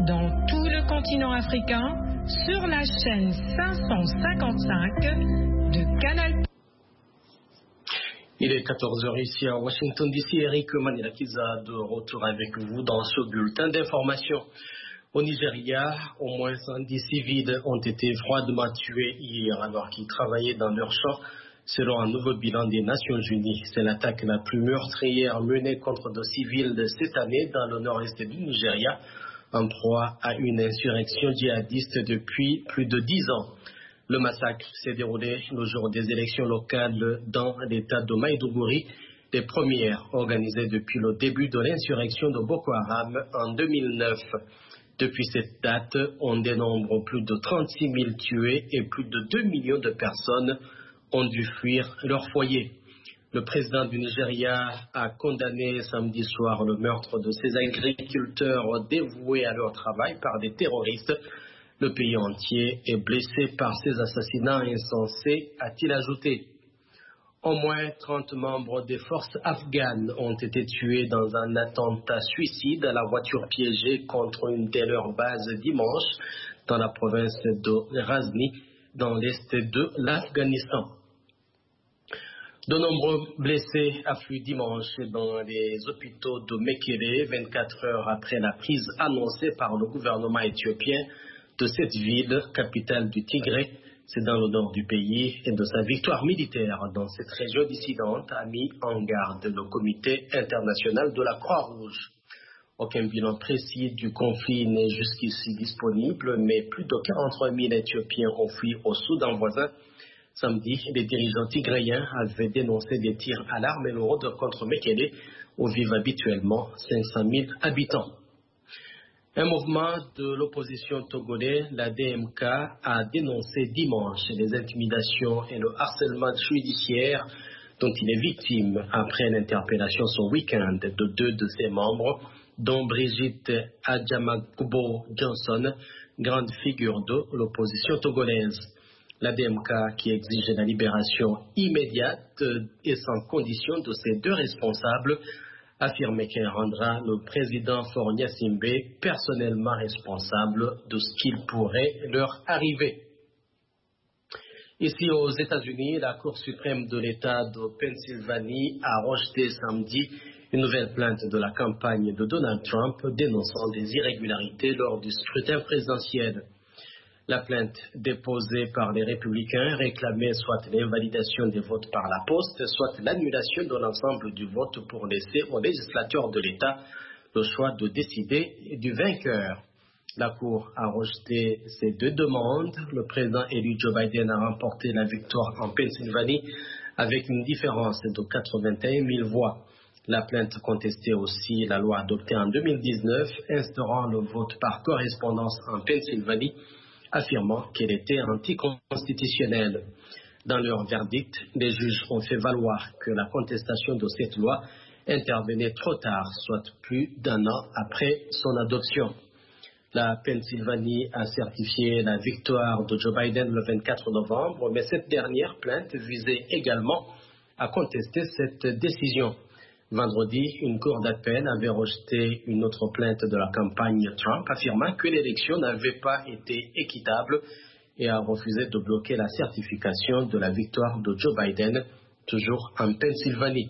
dans tout le continent africain sur la chaîne 555 de Canal+. Il est 14h ici à Washington DC. Eric Manilakiza de retour avec vous dans ce bulletin d'information. Au Nigeria, au moins 110 civils ont été froidement tués hier alors qu'ils travaillaient dans leur champ, selon un nouveau bilan des Nations Unies. C'est l'attaque la plus meurtrière menée contre des civils de cette année dans le nord-est du Nigeria, en proie à une insurrection djihadiste depuis plus de 10 ans. Le massacre s'est déroulé le jour des élections locales dans l'état de Maïdougouri, les premières organisées depuis le début de l'insurrection de Boko Haram en 2009. Depuis cette date, on dénombre plus de 36 000 tués et plus de 2 millions de personnes ont dû fuir leur foyer. Le président du Nigeria a condamné samedi soir le meurtre de ces agriculteurs dévoués à leur travail par des terroristes. Le pays entier est blessé par ces assassinats insensés, a-t-il ajouté. Au moins 30 membres des forces afghanes ont été tués dans un attentat suicide à la voiture piégée contre une de leurs bases dimanche dans la province de Ghazni, dans l'est de l'Afghanistan. De nombreux blessés affluent dimanche dans les hôpitaux de Mekele, 24 heures après la prise annoncée par le gouvernement éthiopien de cette ville, capitale du Tigré, c'est dans le nord du pays, et de sa victoire militaire dans cette région dissidente, a mis en garde le comité international de la Croix-Rouge. Aucun bilan précis du conflit n'est jusqu'ici disponible, mais plus de 43 000 Éthiopiens ont fui au Soudan voisin. Samedi, les dirigeants tigréens avaient dénoncé des tirs à l'arme lourde contre Mekele, où vivent habituellement 500 000 habitants. Un mouvement de l'opposition togolais, la DMK, a dénoncé dimanche les intimidations et le harcèlement judiciaire dont il est victime après l'interpellation ce week-end de 2 de ses membres, dont Brigitte Adjamakubo Johnson, grande figure de l'opposition togolaise. La DMK, qui exige la libération immédiate et sans condition de ces 2 responsables, affirmait qu'elle rendra le président Faure Gnassingbé personnellement responsable de ce qu'il pourrait leur arriver. Ici aux États-Unis, la Cour suprême de l'État de Pennsylvanie a rejeté samedi une nouvelle plainte de la campagne de Donald Trump dénonçant des irrégularités lors du scrutin présidentiel. La plainte déposée par les républicains réclamait soit l'invalidation des votes par la poste, soit l'annulation de l'ensemble du vote pour laisser aux législateurs de l'État le choix de décider du vainqueur. La Cour a rejeté ces 2 demandes. Le président élu Joe Biden a remporté la victoire en Pennsylvanie avec une différence de 81 000 voix. La plainte contestait aussi la loi adoptée en 2019 instaurant le vote par correspondance en Pennsylvanie, affirmant qu'elle était anticonstitutionnelle. Dans leur verdict, les juges ont fait valoir que la contestation de cette loi intervenait trop tard, soit plus d'1 an après son adoption. La Pennsylvanie a certifié la victoire de Joe Biden le 24 novembre, mais cette dernière plainte visait également à contester cette décision. Vendredi, une cour d'appel avait rejeté une autre plainte de la campagne Trump, affirmant que l'élection n'avait pas été équitable et a refusé de bloquer la certification de la victoire de Joe Biden, toujours en Pennsylvanie.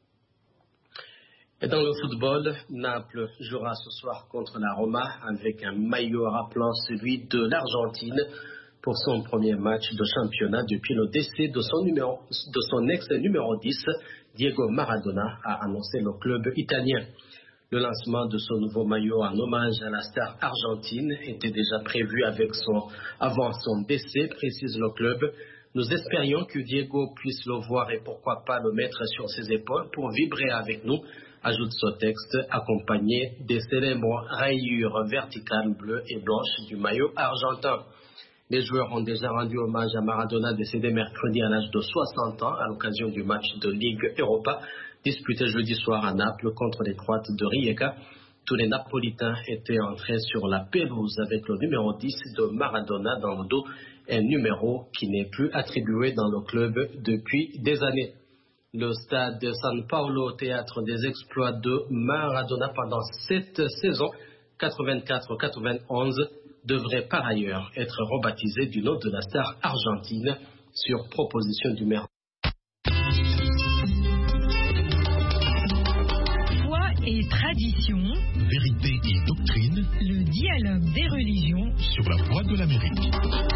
Et dans le football, Naples jouera ce soir contre la Roma avec un maillot rappelant celui de l'Argentine pour son premier match de championnat depuis le décès de son ex-numéro 10, Diego Maradona, a annoncé le club italien. Le lancement de ce nouveau maillot en hommage à la star argentine était déjà prévu avant son décès, précise le club. Nous espérions que Diego puisse le voir et pourquoi pas le mettre sur ses épaules pour vibrer avec nous, ajoute ce texte, accompagné des célèbres rayures verticales bleues et blanches du maillot argentin. Les joueurs ont déjà rendu hommage à Maradona, décédé mercredi à l'âge de 60 ans à l'occasion du match de Ligue Europa disputé jeudi soir à Naples contre les Croates de Rijeka. Tous les Napolitains étaient entrés sur la pelouse avec le numéro 10 de Maradona dans le dos, un numéro qui n'est plus attribué dans le club depuis des années. Le stade de San Paolo, théâtre des exploits de Maradona pendant 7 saisons, 84-91 devrait par ailleurs être rebaptisé du nom de la star argentine sur proposition du maire. Foi et tradition, vérité et doctrine, le dialogue des religions sur la voie de l'Amérique.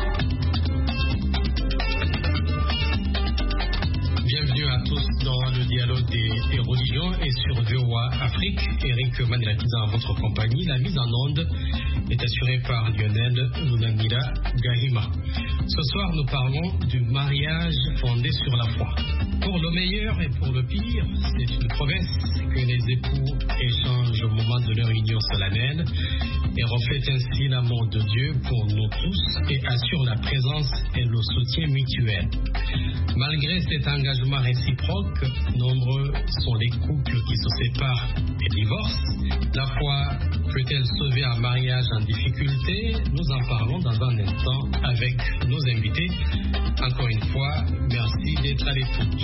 Bienvenue à tous dans le dialogue des religions et sur VOA Afrique. Eric Manirakiza en votre compagnie. La mise en onde est assurée par Lionel Lunamira Gahima. Ce soir, nous parlons du mariage fondé sur la foi. Pour le meilleur et pour le pire, c'est une promesse que les époux échangent au moment de leur union solennelle et reflètent ainsi l'amour de Dieu pour nous tous et assurent la présence et le soutien mutuel. Malgré cet engagement réciproque, nombreux sont les couples qui se séparent et divorcent. La foi peut-elle sauver un mariage en difficulté? Nous en parlons dans un instant avec nos invités. Encore une fois, merci d'être à l'écoute.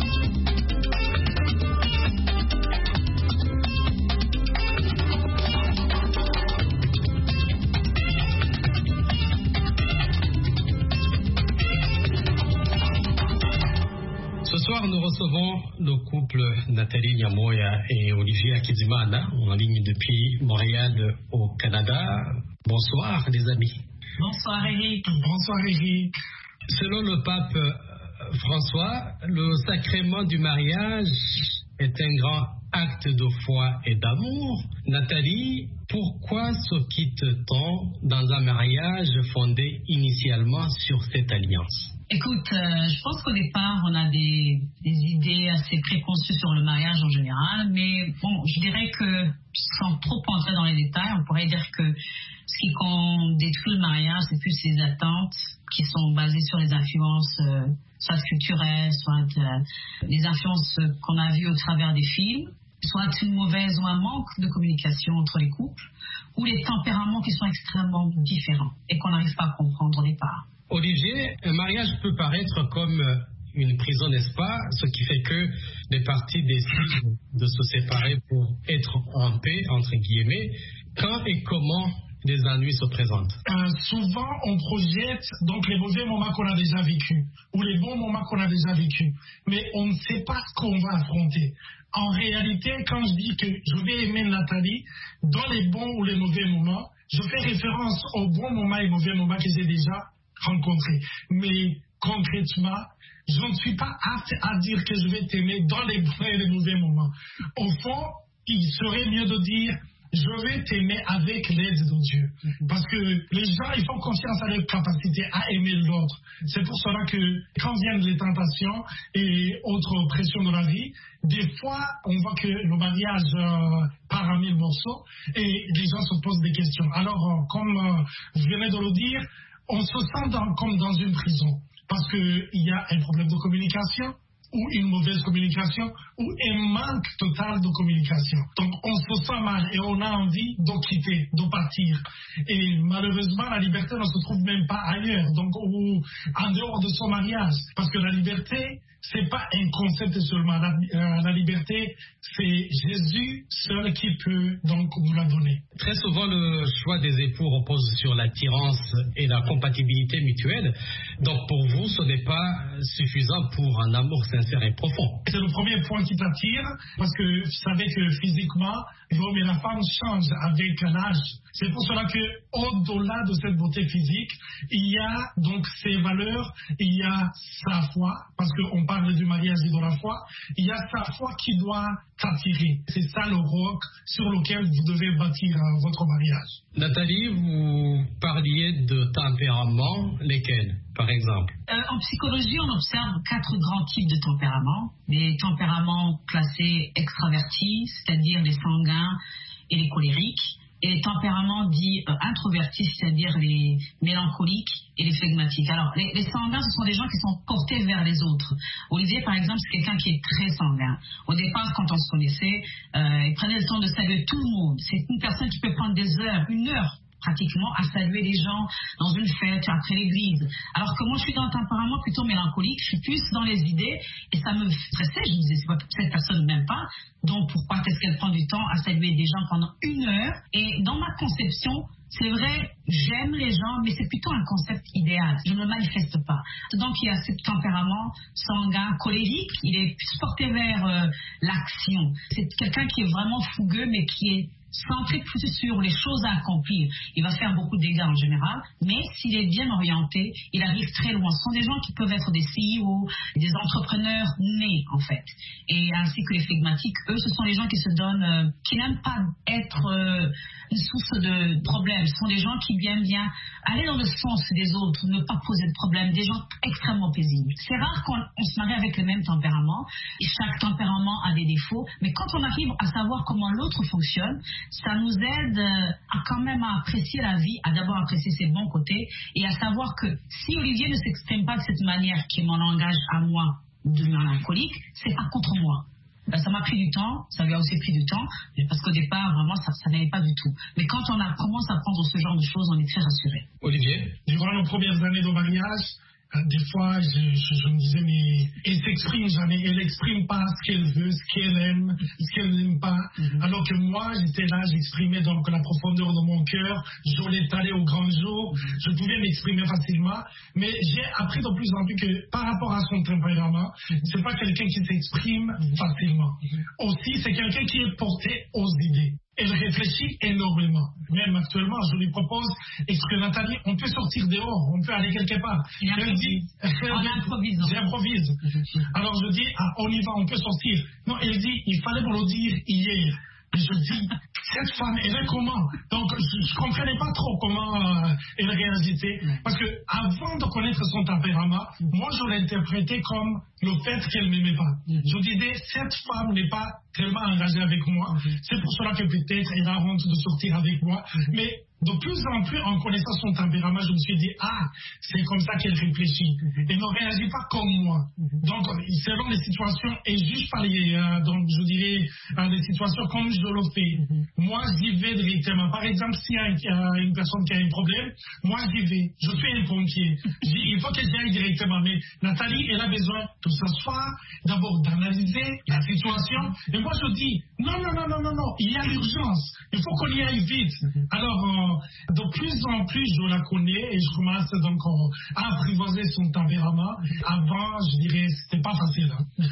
Ce soir, nous recevons le couple Nathalie Nyamoya et Olivier Akizimana en ligne depuis Montréal au Canada. Bonsoir les amis. Bonsoir Eric. Bonsoir Eric. Selon le pape François, le sacrement du mariage est un grand acte de foi et d'amour. Nathalie, pourquoi se quitte-t-on dans un mariage fondé initialement sur cette alliance? Écoute, je pense qu'au départ, on a des idées assez préconçues sur le mariage en général, mais bon, je dirais que, sans trop entrer dans les détails, on pourrait dire que ce qui détruit le mariage, c'est plus les attentes qui sont basées sur les influences, soit culturelles, soit les influences qu'on a vues au travers des films, soit une mauvaise ou un manque de communication entre les couples, ou les tempéraments qui sont extrêmement différents et qu'on n'arrive pas à comprendre au départ. Olivier, un mariage peut paraître comme une prison, n'est-ce pas? Ce qui fait que les parties décident de se séparer pour être en paix, entre guillemets. Quand et comment les ennuis se présentent? Souvent, on projette donc les mauvais moments qu'on a déjà vécus ou les bons moments qu'on a déjà vécus. Mais on ne sait pas ce qu'on va affronter. En réalité, quand je dis que je vais aimer Nathalie, dans les bons ou les mauvais moments, je fais référence aux bons moments et mauvais moments que j'ai déjà rencontrés. Mais concrètement, je ne suis pas apte à dire que je vais t'aimer dans les bons et les mauvais moments. Au fond, il serait mieux de dire je vais t'aimer avec l'aide de Dieu. Parce que les gens, ils font confiance à leur capacité à aimer l'autre. C'est pour cela que quand viennent les tentations et autres pressions de la vie, des fois, on voit que le mariage part en mille morceaux et les gens se posent des questions. Alors, comme je venais de le dire, on se sent comme dans une prison. Parce qu'il y a un problème de communication, ou une mauvaise communication, ou un manque total de communication. Donc on se sent mal et on a envie de quitter, de partir. Et malheureusement, la liberté ne se trouve même pas ailleurs, donc ou en dehors de son mariage. Parce que la liberté, c'est pas un concept seulement. La liberté, c'est Jésus seul qui peut donc nous la donner. Très souvent, le choix des époux repose sur l'attirance et la compatibilité mutuelle. Donc pour vous, ce n'est pas suffisant pour un amour sincère et profond. C'est le premier point qui t'attire, parce que vous savez que physiquement, l'homme et la femme changent avec l'âge. C'est pour cela que, au-delà de cette beauté physique, il y a donc ses valeurs, il y a sa foi, parce qu'on parle du mariage et de la foi, il y a sa foi qui doit t'attirer. C'est ça le roc sur lequel vous devez bâtir votre mariage. Nathalie, vous parliez de tempéraments, lesquels, par exemple? En psychologie, on observe 4 grands types de tempéraments. Les tempéraments classés extravertis, c'est-à-dire les sanguins et les colériques, et les tempéraments dits introvertis, c'est-à-dire les mélancoliques et les flegmatiques. Alors, les sanguins, ce sont des gens qui sont portés vers les autres. Olivier, par exemple, c'est quelqu'un qui est très sanguin. Au départ, quand on se connaissait, il prenait le temps de saluer tout le monde. C'est une personne qui peut prendre des heures, 1 heure, pratiquement à saluer les gens dans une fête, après l'église. Alors que moi, je suis dans un tempérament plutôt mélancolique, je suis plus dans les idées, et ça me stressait. Je me disais, cette personne ne m'aime pas, donc pourquoi est-ce qu'elle prend du temps à saluer des gens pendant 1 heure? Et dans ma conception, c'est vrai, j'aime les gens, mais c'est plutôt un concept idéal. Je ne le manifeste pas. Donc, il y a ce tempérament sanguin, colérique. Il est plus porté vers l'action. C'est quelqu'un qui est vraiment fougueux, mais qui est centré plus sur les choses à accomplir. Il va faire beaucoup de dégâts en général, mais s'il est bien orienté, il arrive très loin. Ce sont des gens qui peuvent être des CEO, des entrepreneurs nés, en fait. Et ainsi que les flegmatiques, eux, ce sont les gens qui se donnent, qui n'aiment pas être une source de problèmes. Ce sont des gens qui aiment bien aller dans le sens des autres, ne pas poser de problèmes, des gens extrêmement paisibles. C'est rare qu'on se marie avec le même tempérament. Chaque tempérament a des défauts, mais quand on arrive à savoir comment l'autre fonctionne, ça nous aide à quand même à apprécier la vie, à d'abord apprécier ses bons côtés et à savoir que si Olivier ne s'exprime pas de cette manière qui est mon langage à moi de mélancolique, c'est pas contre moi. Ça m'a pris du temps, ça lui a aussi pris du temps, parce qu'au départ, vraiment, ça n'allait pas du tout. Mais quand on commence à prendre ce genre de choses, on est très rassuré. Olivier? Durant nos premières années de mariage, des fois, je me disais, mais elle s'exprime jamais, elle n'exprime pas ce qu'elle veut, ce qu'elle aime, ce qu'elle n'aime pas. Alors que moi, j'étais là, j'exprimais donc la profondeur de mon cœur, je l'étalais au grand jour, je pouvais m'exprimer facilement, mais j'ai appris de plus en plus que par rapport à son tempérament, c'est pas quelqu'un qui s'exprime facilement. Aussi, c'est quelqu'un qui est porté aux idées. Elle réfléchit énormément. Même actuellement, je lui propose, est-ce que Nathalie, on peut sortir dehors, on peut aller quelque part? Elle dit, j'improvise. Alors je dis, on y va, on peut sortir. Non, elle dit, il fallait me le dire hier. Et je dis, cette femme, elle est comment? Donc, je ne comprenais pas trop comment elle réagissait. Parce que avant de connaître son tempérament, moi, je l'interprétais comme le fait qu'elle ne m'aimait pas. Je disais, cette femme n'est pas tellement engagée avec moi. C'est pour cela que peut-être elle a honte de sortir avec moi. Mais de plus en plus, en connaissant son tempérament, je me suis dit, c'est comme ça qu'elle réfléchit. Elle ne réagit pas comme moi. Donc, selon les situations, et juste par donc je dirais, les situations comme je le fais. Moi, j'y vais directement. Par exemple, s'il y a une personne qui a un problème, moi, j'y vais. Je suis un pompier. Il faut que j'y aille directement. Mais Nathalie, elle a besoin de s'asseoir, d'abord d'analyser la situation. Et moi, je dis, non, il y a l'urgence. Il faut qu'on y aille vite. Alors, de plus en plus, je la connais et je commence donc à apprivoiser son tempérament. Avant, je dirais, c'était pas facile.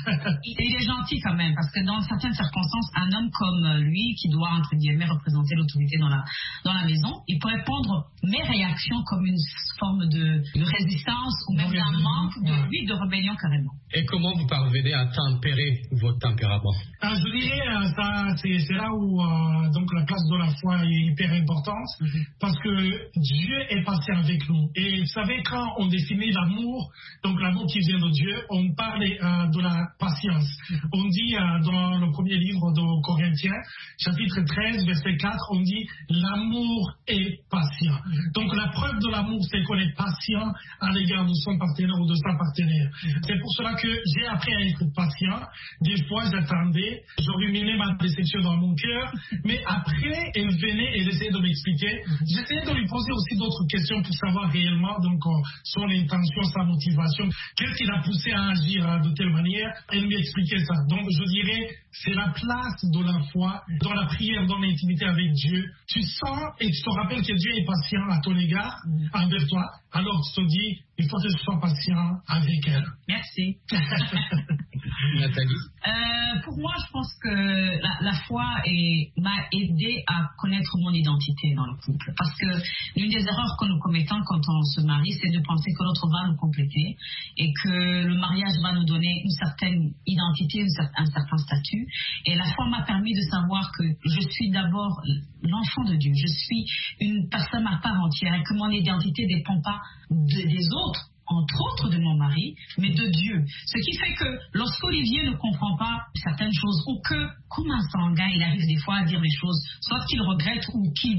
Il est gentil quand même, parce que dans certaines circonstances, un homme comme lui, qui doit, entre guillemets, représenter l'autorité dans la maison, il pourrait prendre mes réactions comme une forme de résistance ou même d'un manque de rébellion carrément. Et comment vous parvenez à tempérer votre tempérament? Je dirais, c'est là où donc la place de la foi est hyper importante, parce que Dieu est patient avec nous. Et vous savez, quand on définit l'amour, donc l'amour qui vient de Dieu, on parle de la patience. On dit dans le premier livre de Corinthiens, chapitre 13, verset 4, on dit l'amour est patient. Donc la preuve de l'amour, c'est qu'on est patient à l'égard de son partenaire ou de sa partenaire. C'est pour cela que j'ai appris à être patient. Des fois, j'attendais, je ruminais ma déception dans mon cœur, mais après, elle venait et elle essayait de m'expliquer. J'essayais de lui poser aussi d'autres questions pour savoir réellement donc son intention, sa motivation, qu'est-ce qui l'a poussé à agir de telle manière. Elle m'expliquait ça. Donc, je dirais, c'est la place de la foi, dans la prière, dans l'intimité avec Dieu. Tu sens et tu te rappelles que Dieu est patient à ton égard, envers toi. Alors, tu te dis, il faut que je sois patient avec elle. Merci. Nathalie? Pour moi, je pense que la foi m'a aidé à connaître mon identité dans le couple. Parce que l'une des erreurs que nous commettons quand on se marie, c'est de penser que l'autre va nous compléter et que le mariage va nous donner une certaine identité, un certain statut. Et la foi m'a permis de savoir que je suis d'abord l'enfant de Dieu. Je suis une personne à part entière et que mon identité ne dépend pas des autres, entre autres de mon mari, mais de Dieu. Ce qui fait que lorsqu'Olivier ne comprend pas certaines choses, ou que, comme un sanguin, il arrive des fois à dire des choses, soit qu'il regrette ou qu'il dit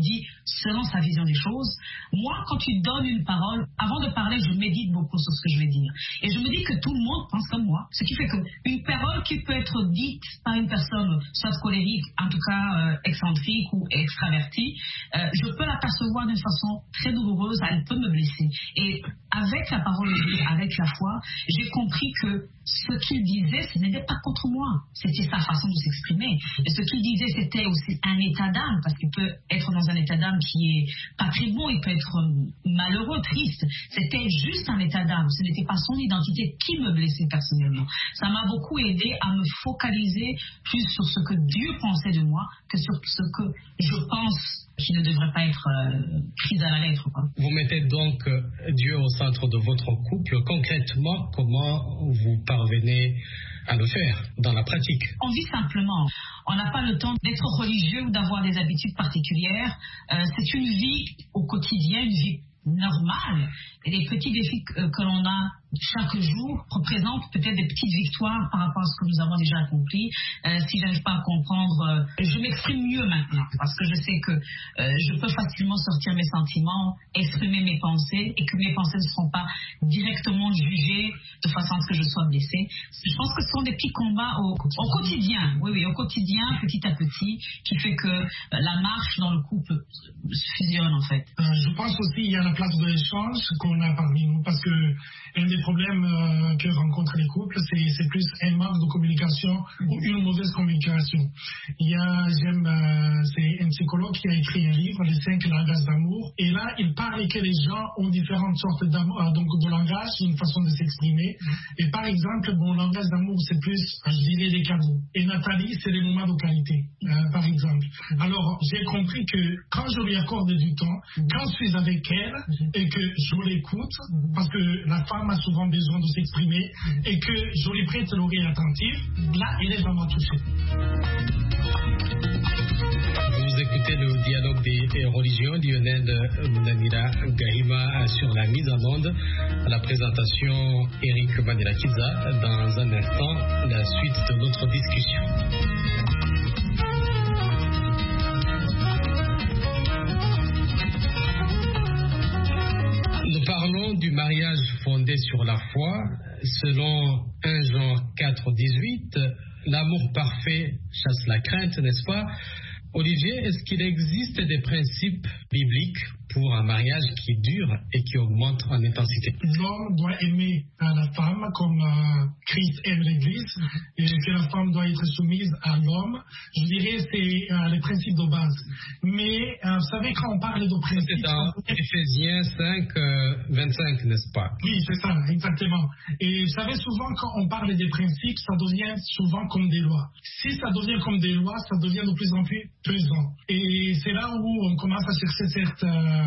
selon sa vision des choses. Moi, quand tu donnes une parole, avant de parler, je médite beaucoup sur ce que je vais dire. Et je me dis que tout le monde pense comme moi. Ce qui fait qu'une parole qui peut être dite par une personne, soit colérique, en tout cas excentrique ou extravertie, je peux la percevoir d'une façon très douloureuse, elle peut me blesser. Et avec la parole de Dieu, avec la foi, j'ai compris que ce qu'il disait, ce n'était pas contre moi. C'était sa façon de s'exprimer. Et ce qu'il disait, c'était aussi un état d'âme, parce qu'il peut être dans un état d'âme qui est pas très bon, il peut être malheureux, triste. C'était juste un état d'âme. Ce n'était pas son identité qui me blessait personnellement. Ça m'a beaucoup aidé à me focaliser plus sur ce que Dieu pensait de moi que sur ce que je pense qui ne devrait pas être pris à la lettre. Vous mettez donc Dieu au centre de votre couple. Concrètement, comment vous parvenez à le faire dans la pratique? On vit simplement. On n'a pas le temps d'être religieux ou d'avoir des habitudes particulières. C'est une vie au quotidien, une vie normale. Et les petits défis que l'on a chaque jour représentent peut-être des petites victoires par rapport à ce que nous avons déjà accompli. Si je n'arrive pas à comprendre, je m'exprime mieux maintenant parce que je sais que je peux facilement sortir mes sentiments, exprimer mes pensées et que mes pensées ne seront pas directement jugées de façon à ce que je sois blessée. Je pense que ce sont des petits combats au quotidien, oui, au quotidien, petit à petit, qui fait que la marche dans le couple fusionne en fait. Je pense aussi qu'il y a la place de l'échange qu'on a parmi nous parce que un des problèmes que rencontrent les couples, c'est plus un manque de communication ou une mauvaise communication. C'est un psychologue qui a écrit un livre, Les 5 langages d'amour, et là, il parle que les gens ont différentes sortes d'amour, donc de langage, une façon de s'exprimer. Et par exemple, mon langage d'amour, c'est plus, je dirais, les cadeaux. Et Nathalie, c'est les moments de qualité, par exemple. Alors, j'ai compris que quand je lui accorde du temps, quand je suis avec elle et que je l'écoute, parce que la femme a souvent besoin de s'exprimer et que je lui prête l'oreille attentive, là, elle est vraiment touchée. Vous écoutez le dialogue des religions. Lionel Munanira Gahima sur la mise en onde, la présentation Eric Manirakiza. Dans un instant, la suite de notre discussion. Nous parlons du mariage fondé sur la foi. Selon 1 Jean 4,18, l'amour parfait chasse la crainte, n'est-ce pas? Olivier, est-ce qu'il existe des principes bibliques pour un mariage qui dure et qui augmente en intensité? L'homme doit aimer la femme comme Christ aime l'Église et que la femme doit être soumise à l'homme. Je dirais c'est les principes de base. Mais vous savez, quand on parle de principes... C'est dans Éphésiens 5, 25, n'est-ce pas? Oui, c'est ça, exactement. Et vous savez, souvent quand on parle des principes, ça devient souvent comme des lois. Si ça devient comme des lois, ça devient de plus en plus pesant. Et c'est là où on commence à chercher cette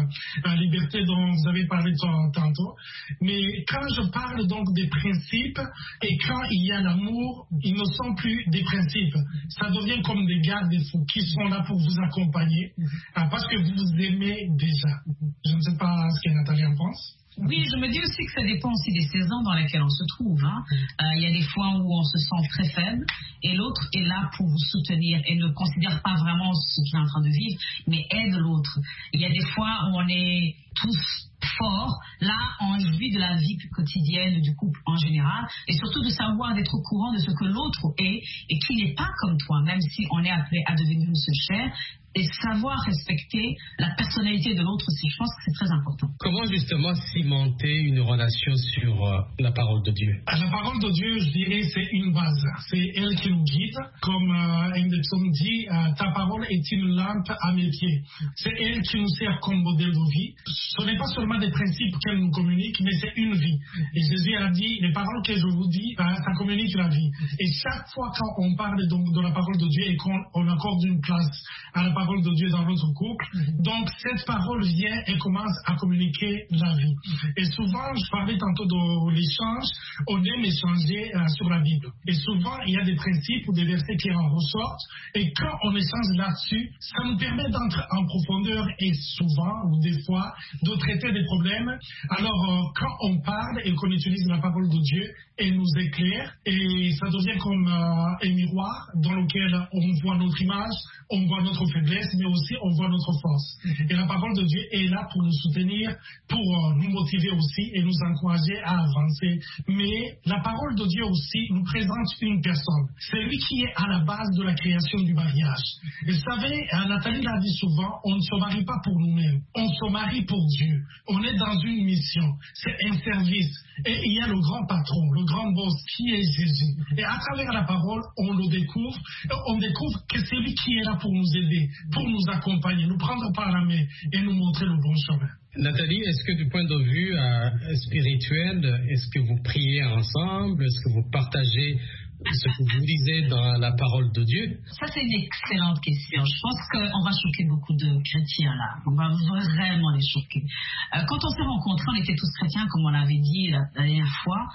liberté dont vous avez parlé tantôt. Mais quand je parle donc des principes et quand il y a l'amour, ils ne sont plus des principes. Ça devient comme des garde-fous qui sont là pour vous accompagner parce que vous vous aimez déjà. Je ne sais pas ce que Nathalie en pense. Oui, je me dis aussi que ça dépend aussi des saisons dans lesquelles on se trouve. Il y a des fois où on se sent très faible et l'autre est là pour vous soutenir et ne considère pas vraiment ce qu'il est en train de vivre, mais aide l'autre. Il y a des fois où on est tous forts. Là, on jouit de la vie quotidienne du couple en général et surtout de savoir d'être au courant de ce que l'autre est et qui n'est pas comme toi, même si on est appelé à devenir une seule chair. Et savoir respecter la personnalité de l'autre aussi, je pense que c'est très important. Comment justement cimenter une relation sur la parole de Dieu? La parole de Dieu, je dirais, c'est une base. C'est elle qui nous guide. Comme un des psaumes dit, ta parole est une lampe à mes pieds. C'est elle qui nous sert comme modèle de vie. Ce n'est pas seulement des principes qu'elle nous communique, mais c'est une vie. Et Jésus a dit, les paroles que je vous dis, ça communique la vie. Et chaque fois quand on parle donc de la parole de Dieu et qu'on accorde une place à la parole de Dieu dans notre couple, donc cette parole vient et commence à communiquer la vie. Et souvent, je parlais tantôt de l'échange, on aime échanger sur la Bible. Et souvent, il y a des principes ou des versets qui en ressortent, et quand on échange là-dessus, ça nous permet d'entrer en profondeur et souvent, ou des fois, de traiter des problèmes. Alors, quand on parle et qu'on utilise la parole de Dieu, elle nous éclaire, et ça devient comme un miroir dans lequel on voit notre image, on voit notre faiblesse, faiblesse, mais aussi on voit notre force. Et la parole de Dieu est là pour nous soutenir, pour nous motiver aussi et nous encourager à avancer. Mais la parole de Dieu aussi nous présente une personne. C'est lui qui est à la base de la création du mariage. Et vous savez, Nathalie l'a dit souvent, on ne se marie pas pour nous-mêmes, on se marie pour Dieu. On est dans une mission, c'est un service. Et il y a le grand patron, le grand boss qui est Jésus. Et à travers la parole, on le découvre. On découvre que c'est lui qui est là pour nous aider, pour nous accompagner, nous prendre par la main et nous montrer le bon chemin. Nathalie, est-ce que du point de vue spirituel, est-ce que vous priez ensemble? Est-ce que vous partagez ce que vous lisez dans la parole de Dieu? Ça, c'est une excellente question. Je pense qu'on va choquer beaucoup de chrétiens là. On va vraiment les choquer. Quand on s'est rencontrés, on était tous chrétiens, comme on l'avait dit la dernière fois.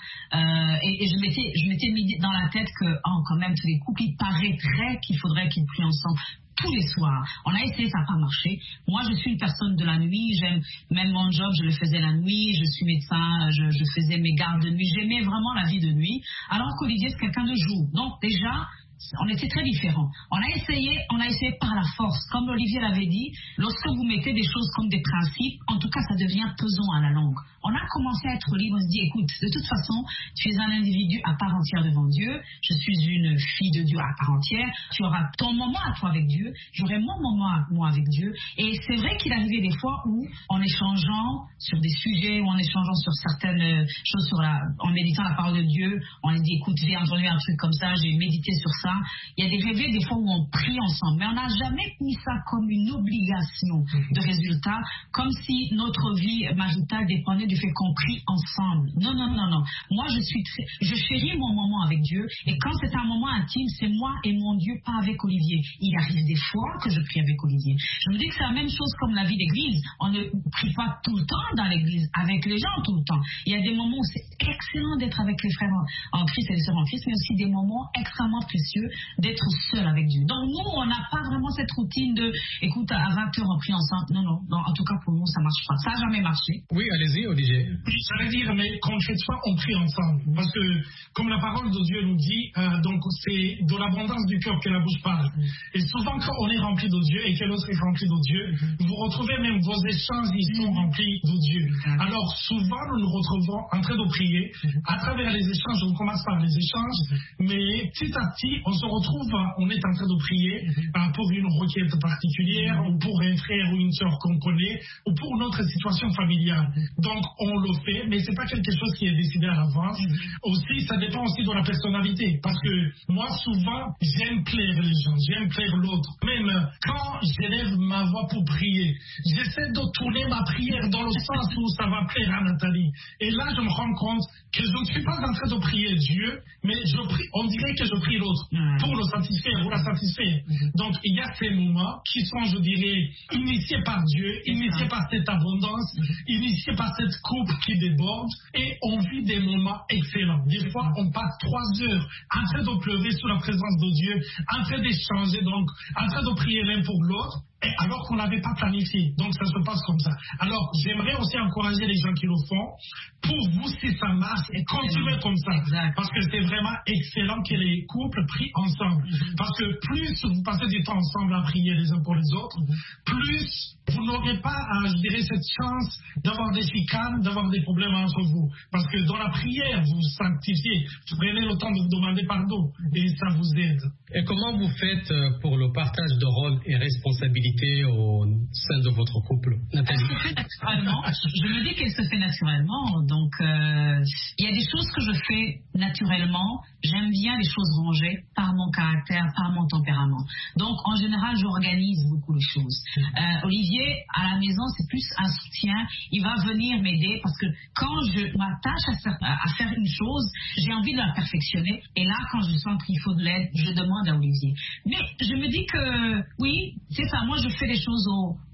Et je m'étais mis dans la tête que, quand même, tous les couples, il paraîtrait qu'il faudrait qu'ils prient ensemble tous les soirs. On a essayé, ça n'a pas marché. Moi, je suis une personne de la nuit. J'aime même mon job, je le faisais la nuit. Je suis médecin, je faisais mes gardes de nuit. J'aimais vraiment la vie de nuit. Alors qu'Olivier, c'est quelqu'un de jour. Donc, déjà, on était très différents. On a essayé par la force. Comme Olivier l'avait dit, lorsque vous mettez des choses comme des principes, en tout cas, ça devient pesant à la longue. On a commencé à être libre, on se dit, écoute, de toute façon, tu es un individu à part entière devant Dieu, je suis une fille de Dieu à part entière, tu auras ton moment à toi avec Dieu, j'aurai mon moment à moi avec Dieu. Et c'est vrai qu'il arrivait des fois où, en échangeant sur des sujets, ou en échangeant sur certaines choses, en méditant la parole de Dieu, on lui dit, écoute, j'ai entendu un truc comme ça, j'ai médité sur ça. Il y a des réveils des fois où on prie ensemble, mais on n'a jamais mis ça comme une obligation de résultat, comme si notre vie maritale dépendait du fait qu'on prie ensemble. Non. Moi, je chéris mon moment avec Dieu, et quand c'est un moment intime, c'est moi et mon Dieu, pas avec Olivier. Il arrive des fois que je prie avec Olivier. Je me dis que c'est la même chose comme la vie d'église. On ne prie pas tout le temps dans l'église, avec les gens tout le temps. Il y a des moments où c'est excellent d'être avec les frères en Christ et les sœurs en Christ, mais aussi des moments extrêmement précieux d'être seul avec Dieu. Donc nous, on n'a pas vraiment cette routine de, écoute, à 20h on prie ensemble. Non, en tout cas pour nous, ça marche pas. Ça n'a jamais marché. Oui, allez-y, Olivier. Oui, j'allais dire, mais concrètement, on prie ensemble. Parce que, comme la parole de Dieu nous dit, donc c'est de l'abondance du cœur que la bouche parle. Et souvent, quand on est rempli de Dieu et que l'autre est rempli de Dieu, vous retrouvez même vos échanges, ils sont remplis de Dieu. Alors, souvent, nous nous retrouvons en train de prier. À travers les échanges, on commence par les échanges, mais petit à petit, on se retrouve, on est en train de prier pour une requête particulière, ou pour un frère ou une sœur qu'on connaît, ou pour notre situation familiale. Donc, on le fait, mais c'est pas quelque chose qui est décidé à l'avance. Aussi, ça dépend aussi de la personnalité, parce que moi, souvent, j'aime plaire les gens, j'aime plaire l'autre. Même quand j'élève ma voix pour prier, j'essaie de tourner ma prière dans le sens où ça va plaire à Nathalie. Et là, je me rends compte que je ne suis pas en train de prier Dieu, mais je prie, on dirait que je prie l'autre pour le satisfaire ou la satisfaire. Donc, il y a ces moments qui sont, je dirais, initiés par Dieu, initiés par cette abondance, initiés par cette coupe qui déborde, et on vit des moments excellents. Des fois, on passe 3 heures en train de pleurer sous la présence de Dieu, en train d'échanger, donc, en train de prier l'un pour l'autre, alors qu'on n'avait pas planifié. Donc, ça se passe comme ça. Alors, j'aimerais aussi encourager les gens qui le font. Pour vous, si ça marche, et continuez comme ça. Exact. Parce que c'est vraiment excellent que les couples prient ensemble. Parce que plus vous passez du temps ensemble à prier les uns pour les autres, plus vous n'aurez pas, je dirais, cette chance d'avoir des chicanes, d'avoir des problèmes entre vous. Parce que dans la prière, vous sanctifiez, vous prenez le temps de vous demander pardon, et ça vous aide. Et comment vous faites pour le partage de rôles et responsabilités au sein de votre couple, Nathalie? Elle se fait naturellement. Je me dis qu'elle se fait naturellement. Donc, il y a des choses que je fais naturellement. J'aime bien les choses rangées par mon caractère, par mon tempérament. Donc, en général, j'organise beaucoup les choses. Olivier, à la maison, c'est plus un soutien. Il va venir m'aider parce que quand je m'attache à faire une chose, j'ai envie de la perfectionner. Et là, quand je sens qu'il faut de l'aide, je demande à Olivier. Mais je me dis que, oui, c'est ça. Moi, je fais les choses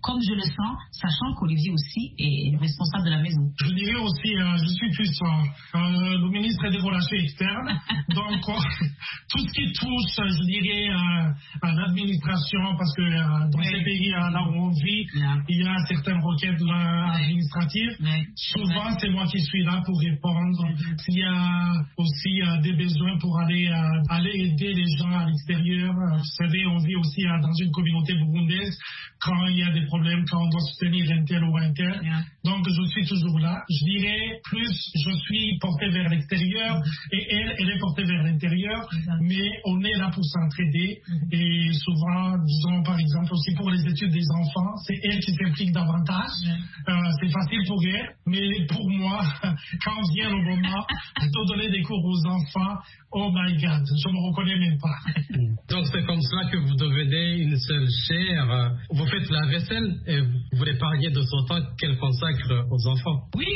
comme je le sens, sachant qu'Olivier aussi est responsable de la maison. Je dirais aussi, je suis plus le ministre des Relations externes. Donc, tout ce qui touche, je dirais, à l'administration, parce que dans ces pays là où on vit, il y a certaines requêtes administratives. Souvent, c'est moi qui suis là pour répondre. S'il y a aussi des besoins pour aller aider les gens à l'extérieur. Vous savez, on vit aussi dans une communauté burundaise quand il y a des problèmes, quand on doit soutenir un tel ou un tel. Donc, je suis toujours là. Je dirais, plus je suis porté vers l'extérieur et elle est portée vers l'intérieur, mais on est là pour s'entraider. Et souvent, disons par exemple aussi pour les études des enfants, c'est elle qui s'implique davantage. C'est facile pour elle, mais pour moi, quand vient le moment de donner des cours aux enfants, oh my God, je ne me reconnais même pas. Donc c'est comme cela que vous devenez une seule chair. Vous faites la vaisselle et vous l'épargnez de son temps qu'elle consacre aux enfants. Oui.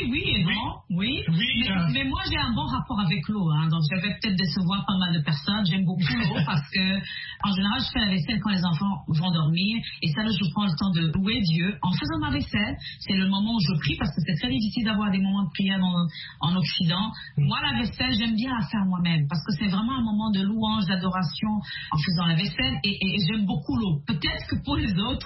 Mais moi j'ai un bon rapport avec l'eau, donc je vais peut-être décevoir pas mal de personnes. J'aime beaucoup l'eau parce que en général je fais la vaisselle quand les enfants vont dormir et ça là je prends le temps de louer Dieu en faisant ma vaisselle. C'est le moment où je prie parce que c'est très difficile d'avoir des moments de prière en Occident. Moi la vaisselle j'aime bien la faire moi-même parce que c'est vraiment un moment de louange, d'adoration en faisant la vaisselle et j'aime beaucoup l'eau. Peut-être que pour les autres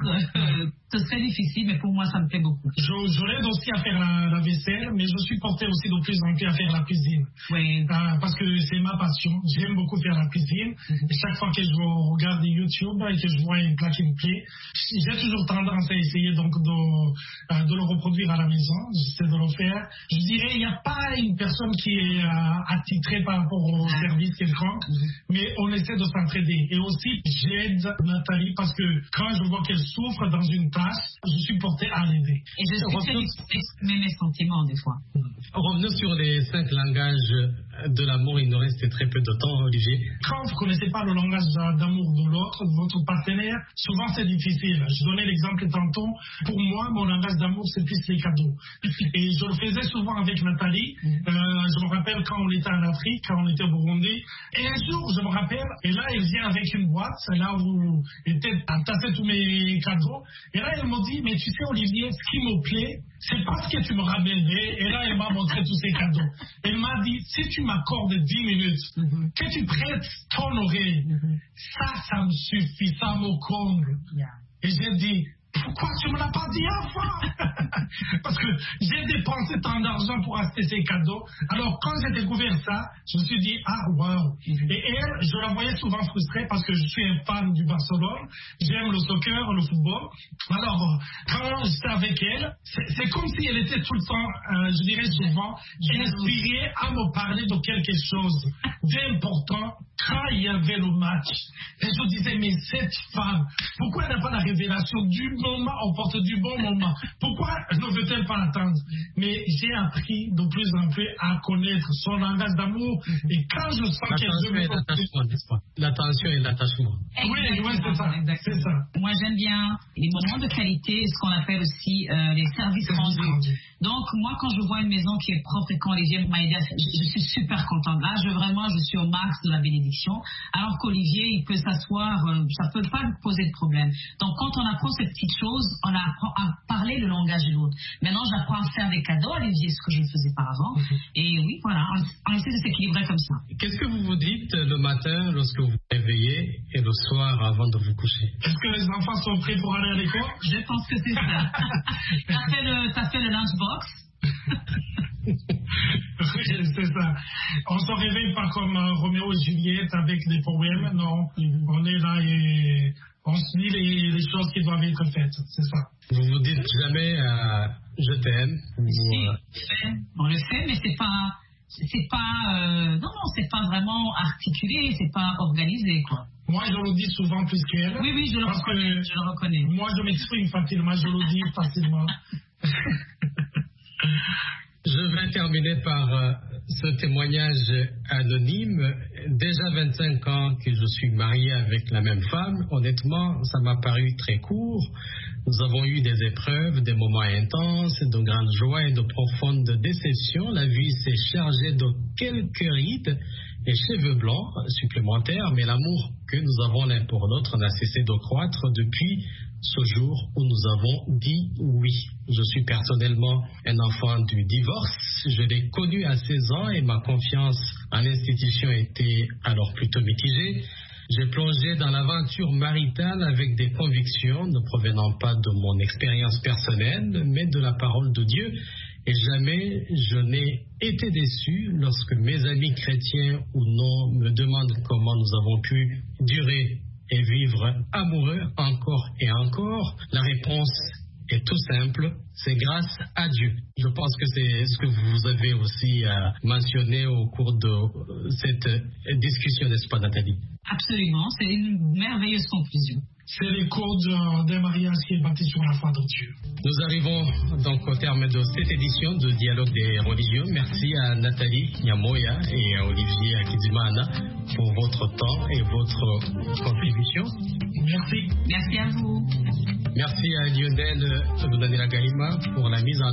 ce serait difficile, mais pour moi ça me plaît beaucoup. Je l'aide aussi à faire la vaisselle, mais je suis porté aussi de plus en plus à faire la cuisine. Parce que c'est ma passion. J'aime beaucoup faire la cuisine. Et chaque fois que je regarde YouTube et que je vois un plat qui me plaît, j'ai toujours tendance à essayer donc de le reproduire à la maison. J'essaie de le faire. Je dirais, il n'y a pas une personne qui est attitrée par rapport au service quelconque, mais on essaie de s'entraider. Et aussi, j'aide Nathalie parce que quand je vois qu'elle souffre dans une tâche, je suis porté à l'aider. Et je suis très exprimer mes sentiments des fois. Revenons sur les 5 langages de l'amour. Il nous reste très peu de temps, Olivier. Quand vous ne connaissez pas le langage d'amour de l'autre, de votre partenaire, souvent c'est difficile. Je donnais l'exemple tantôt. Pour moi, mon langage d'amour, c'est plus les cadeaux. Et je le faisais souvent avec Nathalie. Je me rappelle quand on était en Afrique, quand on était au Burundi. Et un jour, je me rappelle, et là, elle vient avec une boîte, là où étaient entassés tous mes cadeaux. Et là, elle me dit, mais tu sais, Olivier, ce qui me plaît, c'est parce que tu me ramènerais. Et là, elle m'a montré tous ces cadeaux. Elle m'a dit, si tu m'accordes 10 minutes, que tu prêtes ton oreille, ça me suffit, ça me comble. Et j'ai dit, pourquoi tu ne me l'as pas dit avant? Parce que j'ai dépensé tant d'argent pour acheter ces cadeaux. Alors, quand j'ai découvert ça, je me suis dit, ah, wow. Et elle, je la voyais souvent frustrée parce que je suis un fan du Barcelone. J'aime le soccer, le football. Alors, quand j'étais avec elle, c'est comme si elle était tout le temps, je dirais souvent, inspirée à me parler de quelque chose d'important quand il y avait le match. Et je disais, mais cette femme, pourquoi elle n'a pas la révélation du moment, on porte du bon moment? Pourquoi ne veut-elle pas attendre? Mais j'ai appris de plus en plus à connaître son langage d'amour. Et quand je sens qu'elle veut me... L'attention et l'attachement. Oui, c'est ça. Moi, j'aime bien les moments de qualité, ce qu'on appelle aussi les services rendus. Donc, moi, quand je vois une maison qui est propre et quand Olivier m'a aidé, je suis super contente. Là, je suis au max de la bénédiction. Alors qu'Olivier, il peut s'asseoir, ça ne peut pas me poser de problème. Donc, quand on apprend ces petites choses, on apprend à parler le langage de l'autre. Maintenant, j'apprends à faire des cadeaux à Olivier, ce que je ne faisais pas avant. Et oui, voilà, on essaie de s'équilibrer comme ça. Qu'est-ce que vous vous dites le matin lorsque vous vous réveillez et le soir avant de vous coucher? Est-ce que les enfants sont prêts pour aller à l'école? Je pense que c'est ça. T'as fait le lunchbox? Oui, c'est ça. On se réveille pas comme Roméo et Juliette avec des poèmes, non. On est là et on se dit les choses qui doivent être faites, c'est ça. Vous vous dites jamais je t'aime? On le fait, mais c'est pas vraiment articulé, c'est pas organisé, quoi. Moi, je le dis souvent plus qu'elle. Oui, je le reconnais. Moi, je m'exprime facilement, je le dis facilement. Je vais terminer par ce témoignage anonyme. Déjà 25 ans que je suis marié avec la même femme. Honnêtement, ça m'a paru très court. Nous avons eu des épreuves, des moments intenses, de grandes joies et de profondes déceptions. La vie s'est chargée de quelques rides et cheveux blancs supplémentaires, mais l'amour que nous avons l'un pour l'autre n'a cessé de croître depuis ce jour où nous avons dit oui. Je suis personnellement un enfant du divorce. Je l'ai connu à 16 ans et ma confiance en l'institution était alors plutôt mitigée. J'ai plongé dans l'aventure maritale avec des convictions ne provenant pas de mon expérience personnelle, mais de la parole de Dieu. Et jamais je n'ai été déçu lorsque mes amis chrétiens ou non me demandent comment nous avons pu durer et vivre amoureux encore et encore. La réponse est tout simple, c'est grâce à Dieu. Je pense que c'est ce que vous avez aussi mentionné au cours de cette discussion, n'est-ce pas, Nathalie? Absolument, c'est une merveilleuse conclusion. C'est le code des mariages qui est bâti sur la foi de Dieu. Nous arrivons donc au terme de cette édition de Dialogue des religions. Merci à Nathalie Nyamoya et à Olivier Akizimana pour votre temps et votre contribution. Merci. Merci à vous. Merci à Lionel Lunanila Gahima pour la mise en